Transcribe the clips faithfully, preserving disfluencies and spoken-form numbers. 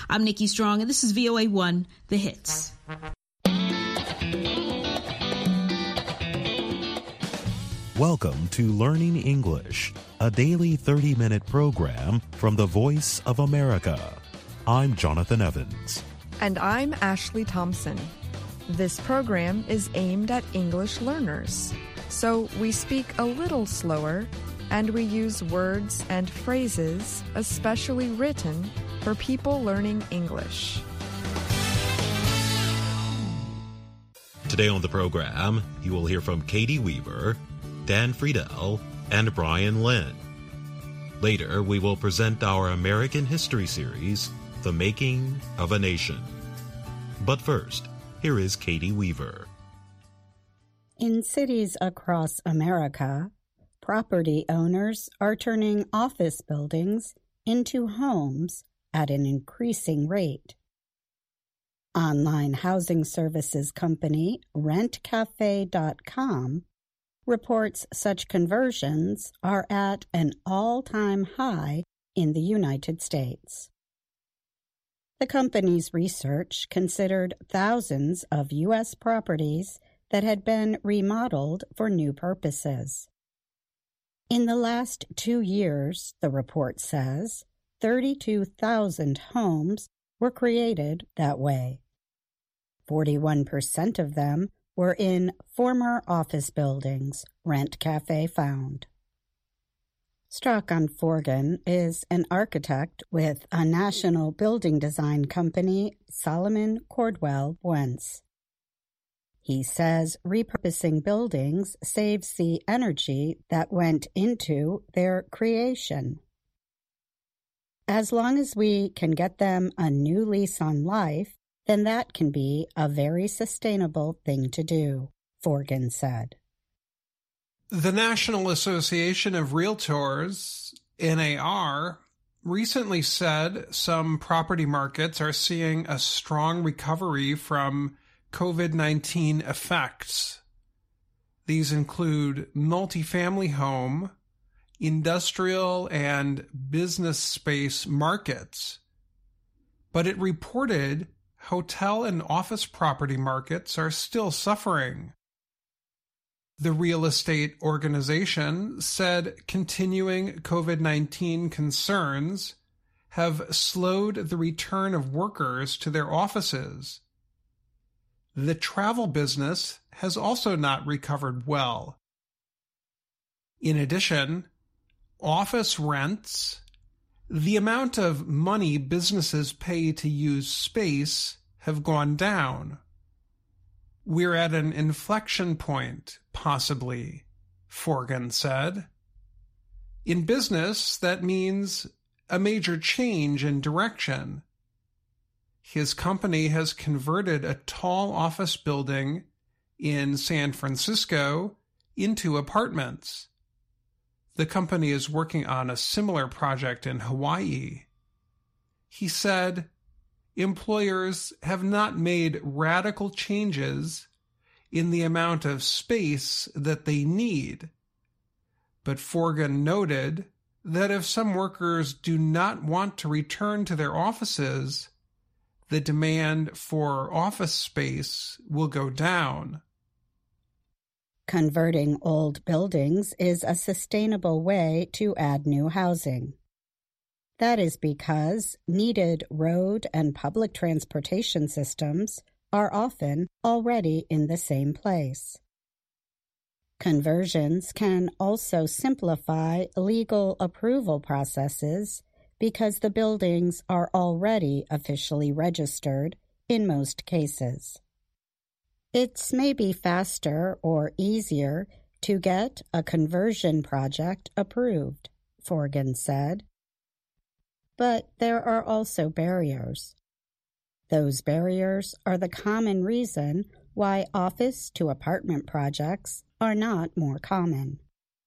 I'm Nikki Strong, and this is V O A one, The Hits. Welcome to Learning English, a daily thirty-minute program from the Voice of America. I'm Jonathan Evans. And I'm Ashley Thompson. This program is aimed at English learners, so we speak a little slower and we use words and phrases especially written for people learning English. Today on the program, you will hear from Katie Weaver, Dan Friedel, and Brian Lynn. Later, we will present our American History series, The Making of a Nation. But first, here is Katie Weaver. In cities across America, property owners are turning office buildings into homes at an increasing rate. Online housing services company rent cafe dot com reports such conversions are at an all-time high in the United States. The company's research considered thousands of U S properties that had been remodeled for new purposes. In the last two years, the report says, thirty-two thousand homes were created that way. forty-one percent of them were in former office buildings, Rent Cafe found. Strachan Forgan is an architect with a national building design company, Solomon Cordwell Wentz. He says repurposing buildings saves the energy that went into their creation. As long as we can get them a new lease on life, then that can be a very sustainable thing to do, Forgan said. The National Association of Realtors, N A R, recently said some property markets are seeing a strong recovery from COVID nineteen effects. These include multifamily home, industrial, and business space markets. But it reported hotel and office property markets are still suffering. The real estate organization said continuing COVID nineteen concerns have slowed the return of workers to their offices. The travel business has also not recovered well. In addition, office rents, the amount of money businesses pay to use space, have gone down. We're at an inflection point, possibly, Forgan said. In business, that means a major change in direction. His company has converted a tall office building in San Francisco into apartments. The company is working on a similar project in Hawaii. He said, employers have not made radical changes in the amount of space that they need. But Forgan noted that if some workers do not want to return to their offices, the demand for office space will go down. Converting old buildings is a sustainable way to add new housing. That is because needed road and public transportation systems are often already in the same place. Conversions can also simplify legal approval processes because the buildings are already officially registered in most cases. It's maybe faster or easier to get a conversion project approved, Forgan said. But there are also barriers. Those barriers are the common reason why office-to-apartment projects are not more common.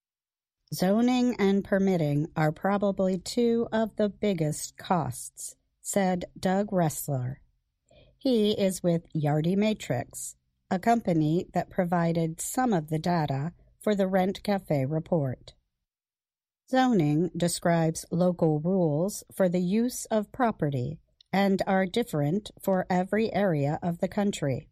Zoning and permitting are probably two of the biggest costs, said Doug Ressler. He is with Yardi Matrix, a company that provided some of the data for the Rent Cafe report. Zoning describes local rules for the use of property and are different for every area of the country.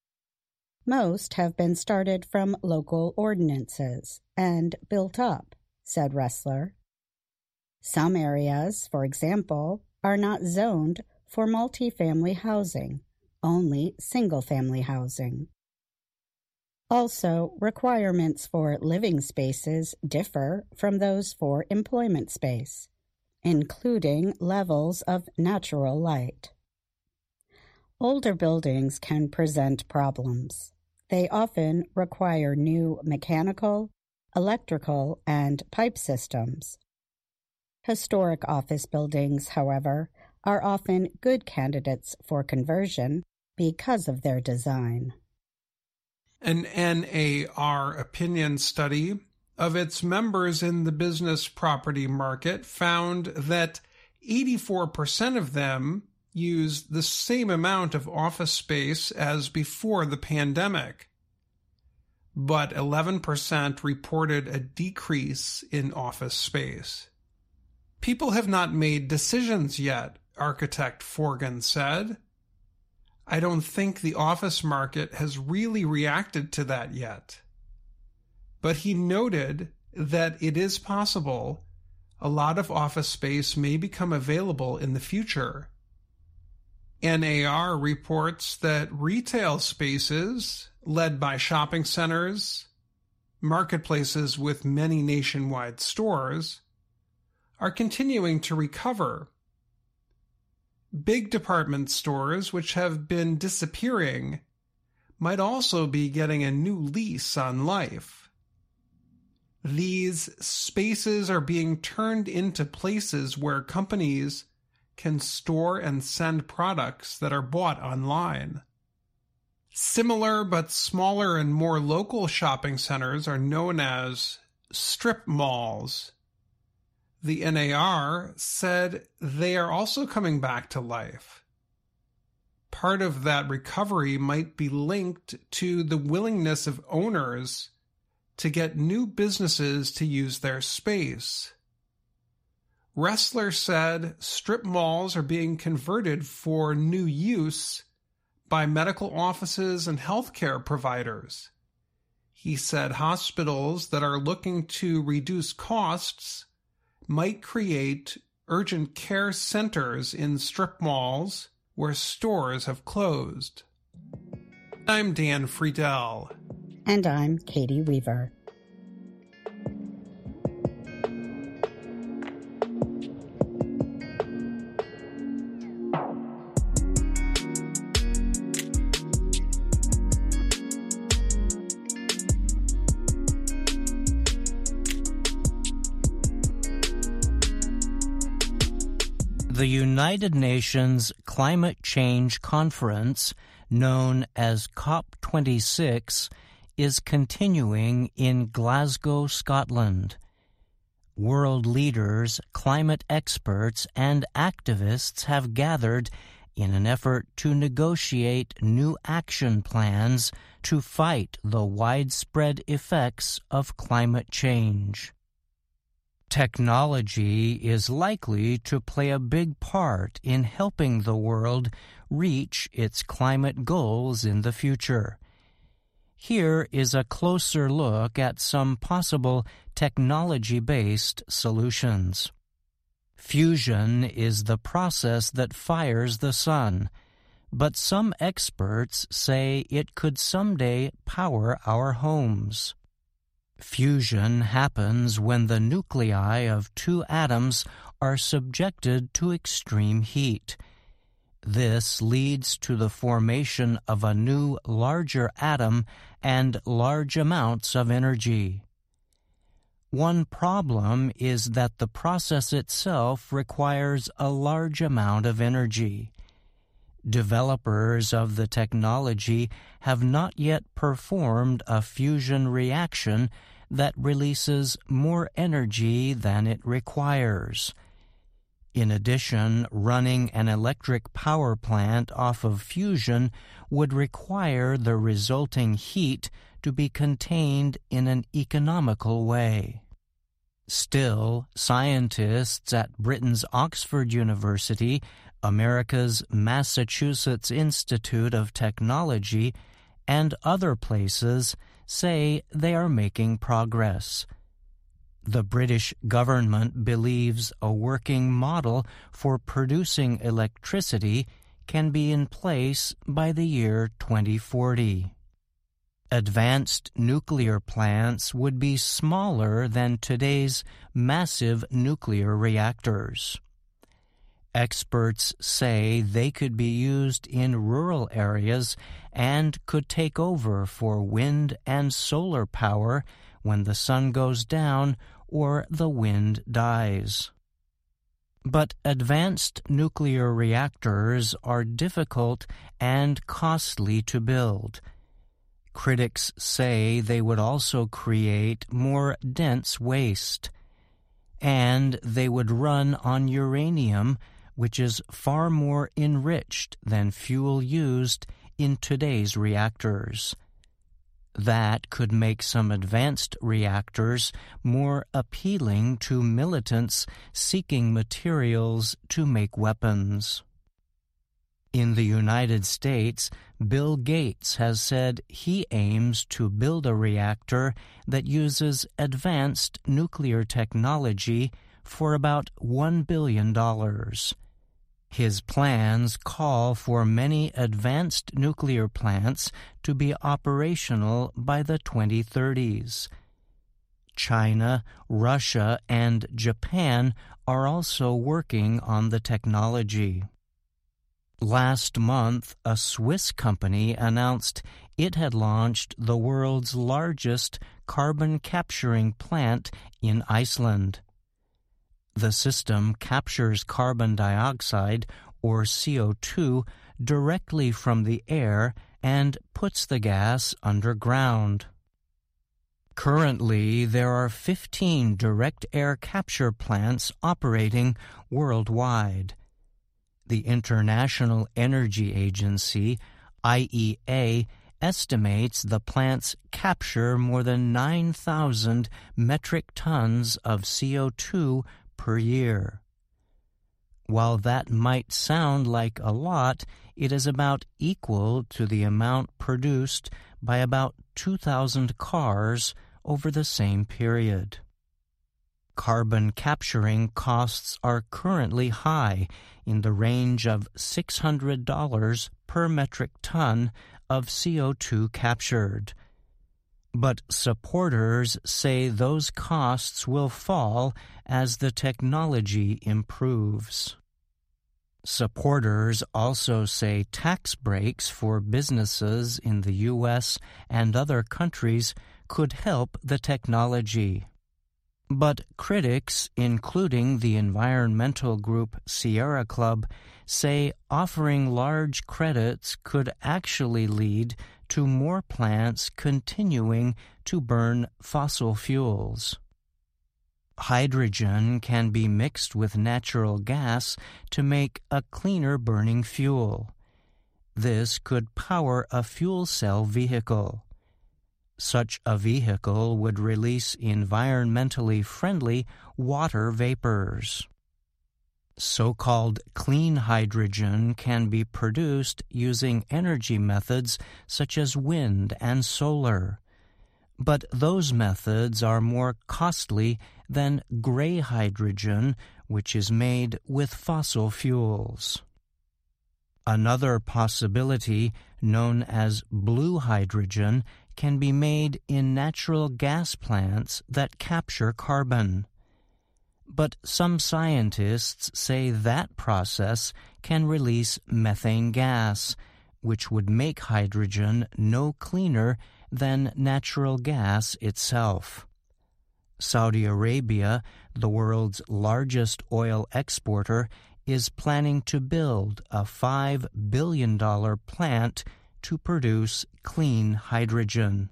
Most have been started from local ordinances and built up, said Ressler. Some areas, for example, are not zoned for multifamily housing, only single-family housing. Also, requirements for living spaces differ from those for employment space, including levels of natural light. Older buildings can present problems. They often require new mechanical, electrical, and pipe systems. Historic office buildings, however, are often good candidates for conversion because of their design. An N A R opinion study of its members in the business property market found that eighty-four percent of them used the same amount of office space as before the pandemic, but eleven percent reported a decrease in office space. People have not made decisions yet, architect Forgan said. I don't think the office market has really reacted to that yet. But he noted that it is possible a lot of office space may become available in the future. N A R reports that retail spaces, led by shopping centers, marketplaces with many nationwide stores, are continuing to recover. Big department stores, which have been disappearing, might also be getting a new lease on life. These spaces are being turned into places where companies can store and send products that are bought online. Similar but smaller and more local shopping centers are known as strip malls. The N A R said they are also coming back to life. Part of that recovery might be linked to the willingness of owners to get new businesses to use their space. Ressler said strip malls are being converted for new use by medical offices and healthcare providers. He said hospitals that are looking to reduce costs might create urgent care centers in strip malls where stores have closed. I'm Dan Friedel. And I'm Katie Weaver. The United Nations Climate Change Conference, known as COP twenty-six, is continuing in Glasgow, Scotland. World leaders, climate experts, and activists have gathered in an effort to negotiate new action plans to fight the widespread effects of climate change. Technology is likely to play a big part in helping the world reach its climate goals in the future. Here is a closer look at some possible technology-based solutions. Fusion is the process that fires the sun, but some experts say it could someday power our homes. Fusion happens when the nuclei of two atoms are subjected to extreme heat. This leads to the formation of a new, larger atom and large amounts of energy. One problem is that the process itself requires a large amount of energy. Developers of the technology have not yet performed a fusion reaction that releases more energy than it requires. In addition, running an electric power plant off of fusion would require the resulting heat to be contained in an economical way. Still, scientists at Britain's Oxford University, America's Massachusetts Institute of Technology, and other places say they are making progress. The British government believes a working model for producing electricity can be in place by the year twenty forty. Advanced nuclear plants would be smaller than today's massive nuclear reactors. Experts say they could be used in rural areas and could take over for wind and solar power when the sun goes down or the wind dies. But advanced nuclear reactors are difficult and costly to build. Critics say they would also create more dense waste, and they would run on uranium, which is far more enriched than fuel used in today's reactors. That could make some advanced reactors more appealing to militants seeking materials to make weapons. In the United States, Bill Gates has said he aims to build a reactor that uses advanced nuclear technology for about one billion dollars. His plans call for many advanced nuclear plants to be operational by the twenty thirties. China, Russia, and Japan are also working on the technology. Last month, a Swiss company announced it had launched the world's largest carbon capturing plant in Iceland. The system captures carbon dioxide, or C O two, directly from the air and puts the gas underground. Currently, there are fifteen direct air capture plants operating worldwide. The International Energy Agency, I E A, estimates the plants capture more than nine thousand metric tons of C O two per year. While that might sound like a lot, it is about equal to the amount produced by about two thousand cars over the same period. Carbon capturing costs are currently high, in the range of six hundred dollars per metric ton of C O two captured. But supporters say those costs will fall as the technology improves. Supporters also say tax breaks for businesses in the U S and other countries could help the technology. But critics, including the environmental group Sierra Club, say offering large credits could actually lead to more plants continuing to burn fossil fuels. Hydrogen can be mixed with natural gas to make a cleaner burning fuel. This could power a fuel cell vehicle. Such a vehicle would release environmentally friendly water vapors. So-called clean hydrogen can be produced using energy methods such as wind and solar. But those methods are more costly than gray hydrogen, which is made with fossil fuels. Another possibility, known as blue hydrogen, can be made in natural gas plants that capture carbon. But some scientists say that process can release methane gas, which would make hydrogen no cleaner than natural gas itself. Saudi Arabia, the world's largest oil exporter, is planning to build a five billion dollars plant to produce clean hydrogen.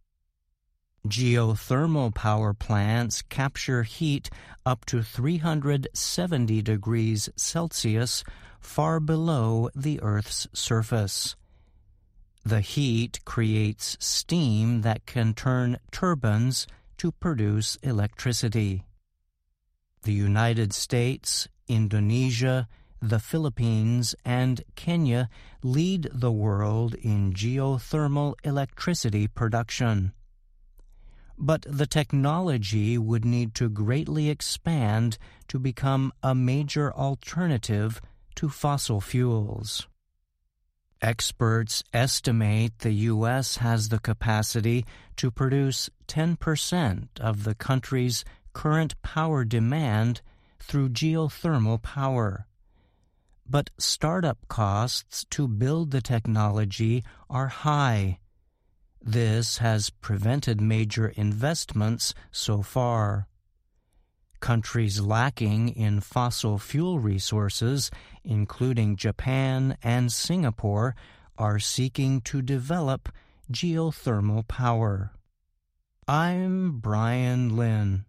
Geothermal power plants capture heat up to three hundred seventy degrees Celsius, far below the Earth's surface. The heat creates steam that can turn turbines to produce electricity. The United States, Indonesia, the Philippines and Kenya lead the world in geothermal electricity production. But the technology would need to greatly expand to become a major alternative to fossil fuels. Experts estimate the U S has the capacity to produce ten percent of the country's current power demand through geothermal power. But startup costs to build the technology are high. This has prevented major investments so far. Countries lacking in fossil fuel resources, including Japan and Singapore, are seeking to develop geothermal power. I'm Brian Lynn.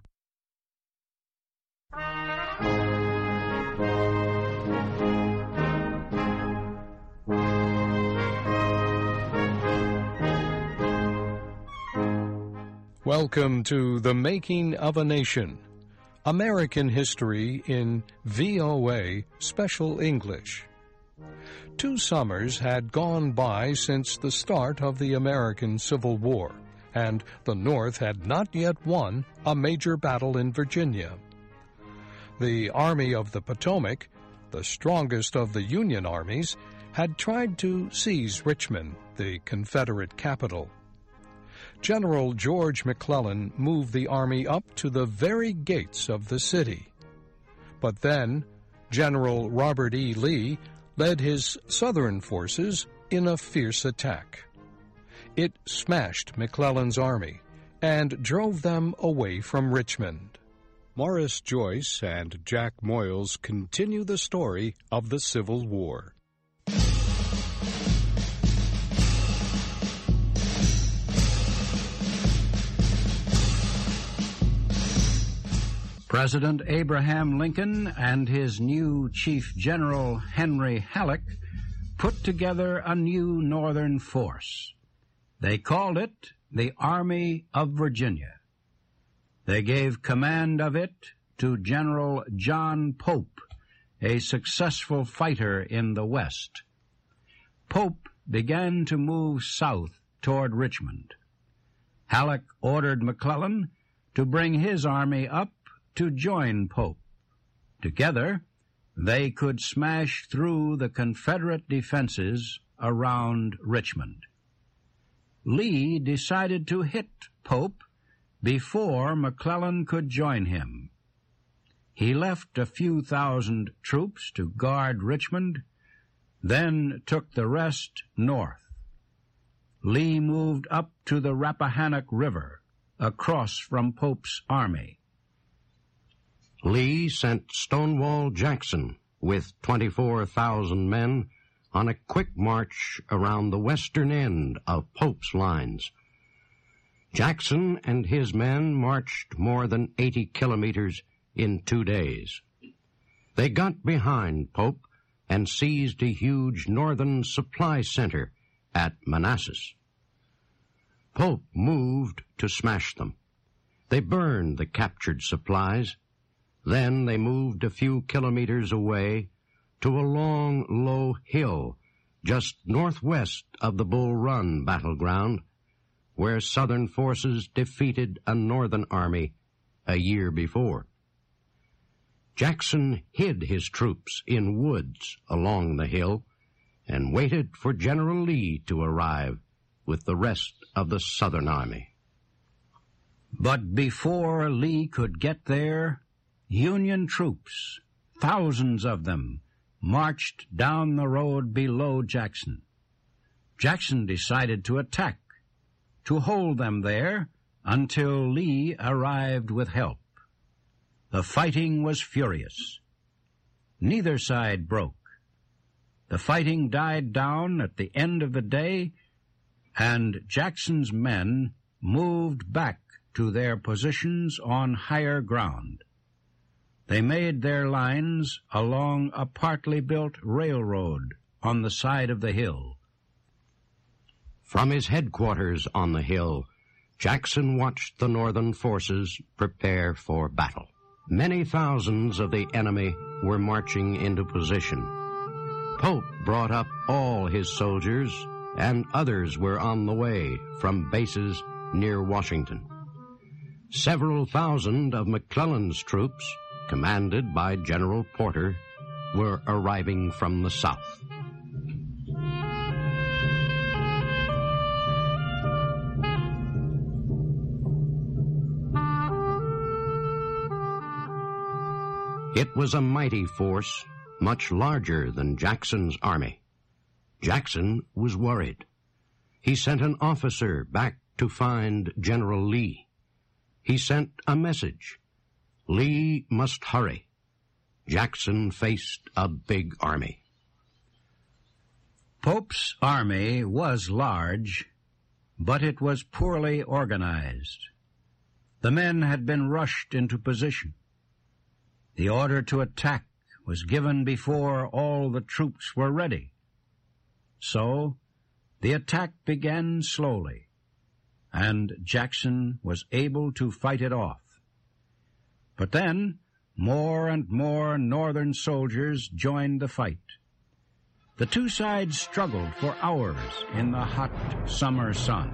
Welcome to The Making of a Nation, American History in V O A Special English. Two summers had gone by since the start of the American Civil War, and the North had not yet won a major battle in Virginia. The Army of the Potomac, the strongest of the Union armies, had tried to seize Richmond, the Confederate capital. General George McClellan moved the army up to the very gates of the city. But then General Robert E. Lee led his Southern forces in a fierce attack. It smashed McClellan's army and drove them away from Richmond. Morris Joyce and Jack Moyles continue the story of the Civil War. President Abraham Lincoln and his new Chief General Henry Halleck put together a new Northern force. They called it the Army of Virginia. They gave command of it to General John Pope, a successful fighter in the West. Pope began to move south toward Richmond. Halleck ordered McClellan to bring his army up to join Pope. Together, they could smash through the Confederate defenses around Richmond. Lee decided to hit Pope before McClellan could join him. He left a few thousand troops to guard Richmond, then took the rest north. Lee moved up to the Rappahannock River, across from Pope's army. Lee sent Stonewall Jackson with twenty-four thousand men on a quick march around the western end of Pope's lines. Jackson and his men marched more than eighty kilometers in two days. They got behind Pope and seized a huge northern supply center at Manassas. Pope moved to smash them. They burned the captured supplies. Then they moved a few kilometers away to a long, low hill just northwest of the Bull Run battleground, where Southern forces defeated a Northern army a year before. Jackson hid his troops in woods along the hill and waited for General Lee to arrive with the rest of the Southern army. But before Lee could get there, Union troops, thousands of them, marched down the road below Jackson. Jackson decided to attack, to hold them there until Lee arrived with help. The fighting was furious. Neither side broke. The fighting died down at the end of the day, and Jackson's men moved back to their positions on higher ground. They made their lines along a partly built railroad on the side of the hill. From his headquarters on the hill, Jackson watched the Northern forces prepare for battle. Many thousands of the enemy were marching into position. Pope brought up all his soldiers, and others were on the way from bases near Washington. Several thousand of McClellan's troops, commanded by General Porter, were arriving from the south. It was a mighty force, much larger than Jackson's army. Jackson was worried. He sent an officer back to find General Lee. He sent a message. Lee must hurry. Jackson faced a big army. Pope's army was large, but it was poorly organized. The men had been rushed into position. The order to attack was given before all the troops were ready. So, the attack began slowly, and Jackson was able to fight it off. But then, more and more Northern soldiers joined the fight. The two sides struggled for hours in the hot summer sun.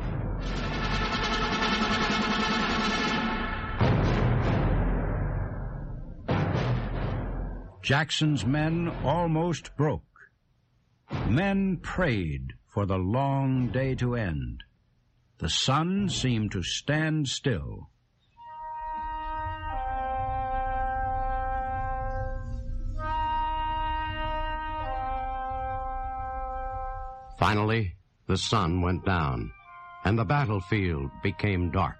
Jackson's men almost broke. Men prayed for the long day to end. The sun seemed to stand still. Finally, the sun went down, and the battlefield became dark.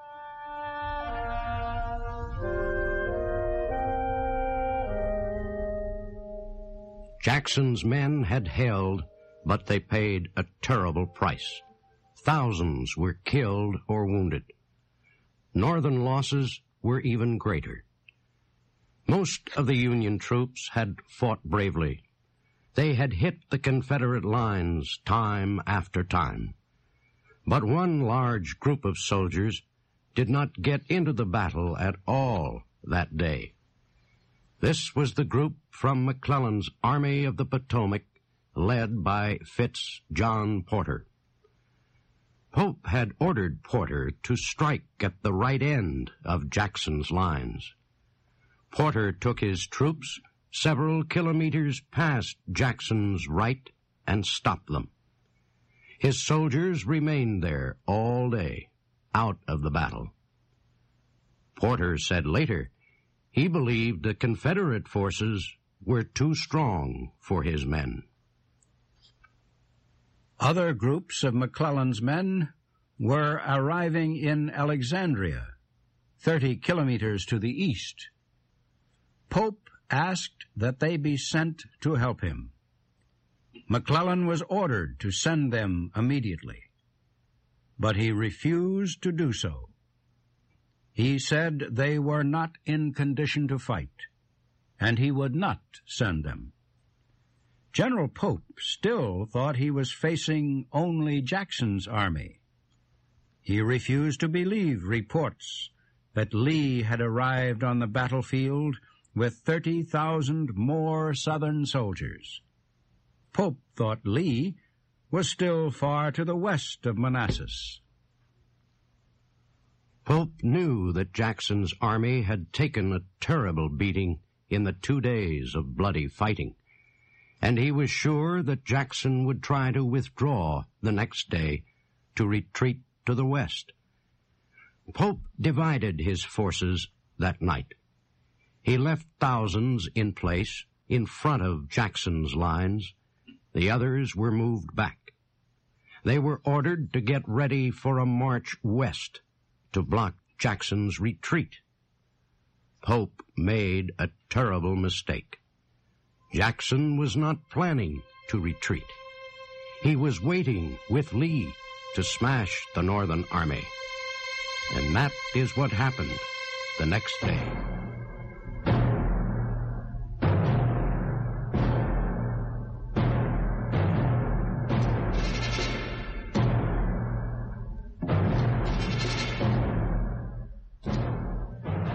Jackson's men had held, but they paid a terrible price. Thousands were killed or wounded. Northern losses were even greater. Most of the Union troops had fought bravely. They had hit the Confederate lines time after time. But one large group of soldiers did not get into the battle at all that day. This was the group from McClellan's Army of the Potomac, led by Fitz John Porter. Pope had ordered Porter to strike at the right end of Jackson's lines. Porter took his troops several kilometers past Jackson's right and stopped them. His soldiers remained there all day, out of the battle. Porter said later he believed the Confederate forces were too strong for his men. Other groups of McClellan's men were arriving in Alexandria, thirty kilometers to the east. Pope asked that they be sent to help him. McClellan was ordered to send them immediately, but he refused to do so. He said they were not in condition to fight, and he would not send them. General Pope still thought he was facing only Jackson's army. He refused to believe reports that Lee had arrived on the battlefield with thirty thousand more Southern soldiers. Pope thought Lee was still far to the west of Manassas. Pope knew that Jackson's army had taken a terrible beating in the two days of bloody fighting, and he was sure that Jackson would try to withdraw the next day to retreat to the west. Pope divided his forces that night. He left thousands in place in front of Jackson's lines. The others were moved back. They were ordered to get ready for a march west to block Jackson's retreat. Pope made a terrible mistake. Jackson was not planning to retreat. He was waiting with Lee to smash the Northern army. And that is what happened the next day.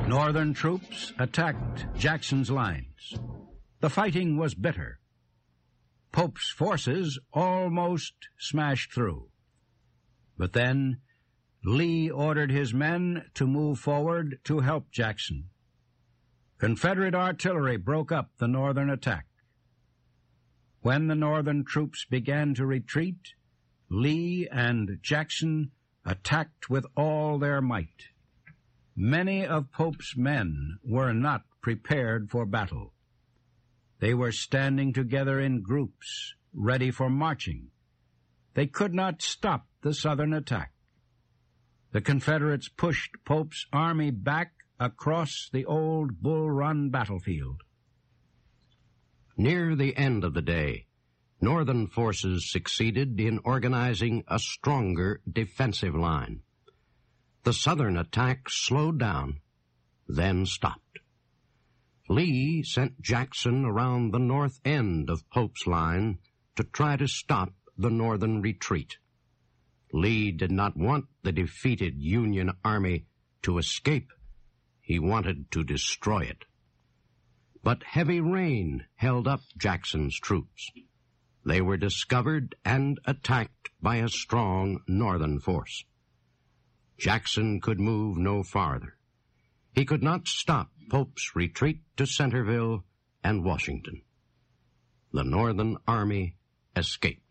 Northern troops attacked Jackson's lines. The fighting was bitter. Pope's forces almost smashed through. But then Lee ordered his men to move forward to help Jackson. Confederate artillery broke up the Northern attack. When the Northern troops began to retreat, Lee and Jackson attacked with all their might. Many of Pope's men were not prepared for battle. They were standing together in groups, ready for marching. They could not stop the Southern attack. The Confederates pushed Pope's army back across the old Bull Run battlefield. Near the end of the day, Northern forces succeeded in organizing a stronger defensive line. The Southern attack slowed down, then stopped. Lee sent Jackson around the north end of Pope's line to try to stop the Northern retreat. Lee did not want the defeated Union Army to escape. He wanted to destroy it. But heavy rain held up Jackson's troops. They were discovered and attacked by a strong Northern force. Jackson could move no farther. He could not stop Pope's retreat to Centreville and Washington. The Northern army escaped.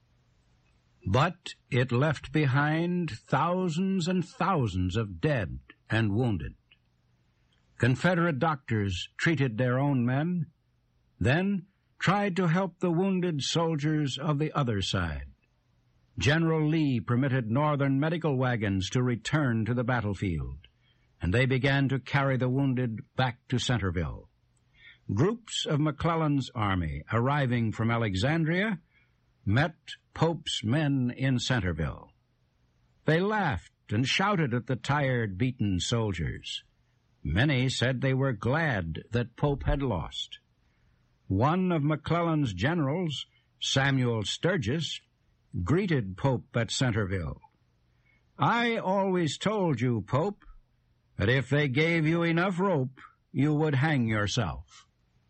But it left behind thousands and thousands of dead and wounded. Confederate doctors treated their own men, then tried to help the wounded soldiers of the other side. General Lee permitted Northern medical wagons to return to the battlefield, and they began to carry the wounded back to Centreville. Groups of McClellan's army, arriving from Alexandria, met Pope's men in Centreville. They laughed and shouted at the tired, beaten soldiers. Many said they were glad that Pope had lost. One of McClellan's generals, Samuel Sturgis, greeted Pope at Centreville. "I always told you, Pope, that if they gave you enough rope, you would hang yourself."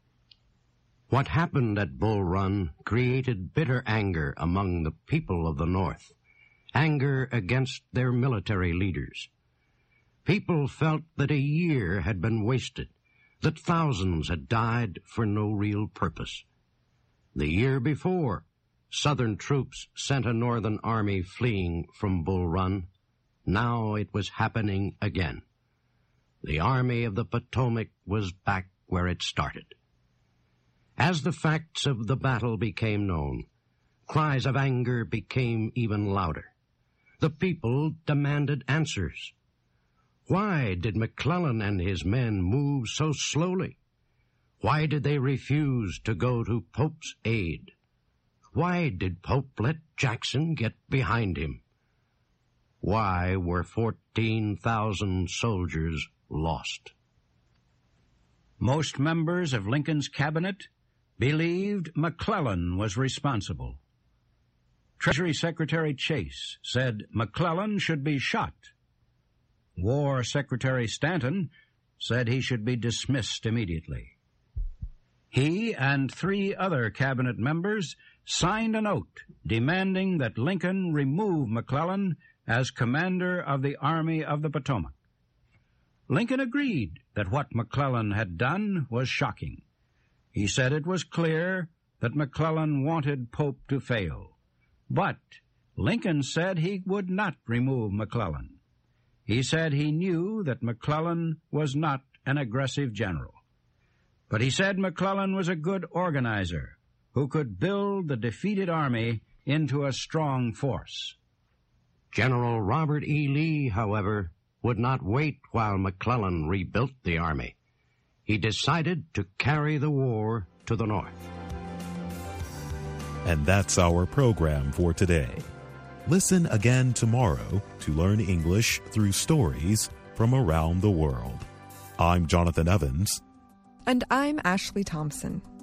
What happened at Bull Run created bitter anger among the people of the North, anger against their military leaders. People felt that a year had been wasted, that thousands had died for no real purpose. The year before, Southern troops sent a Northern army fleeing from Bull Run. Now it was happening again. The Army of the Potomac was back where it started. As the facts of the battle became known, cries of anger became even louder. The people demanded answers. Why did McClellan and his men move so slowly? Why did they refuse to go to Pope's aid? Why did Pope let Jackson get behind him? Why were fourteen thousand soldiers lost? Most members of Lincoln's cabinet believed McClellan was responsible. Treasury Secretary Chase said McClellan should be shot. War Secretary Stanton said he should be dismissed immediately. He and three other cabinet members signed a note demanding that Lincoln remove McClellan as commander of the Army of the Potomac. Lincoln agreed that what McClellan had done was shocking. He said it was clear that McClellan wanted Pope to fail. But Lincoln said he would not remove McClellan. He said he knew that McClellan was not an aggressive general. But he said McClellan was a good organizer who could build the defeated army into a strong force. General Robert E. Lee, however, would not wait while McClellan rebuilt the army. He decided to carry the war to the North. And that's our program for today. Listen again tomorrow to learn English through stories from around the world. I'm Jonathan Evans. And I'm Ashley Thompson.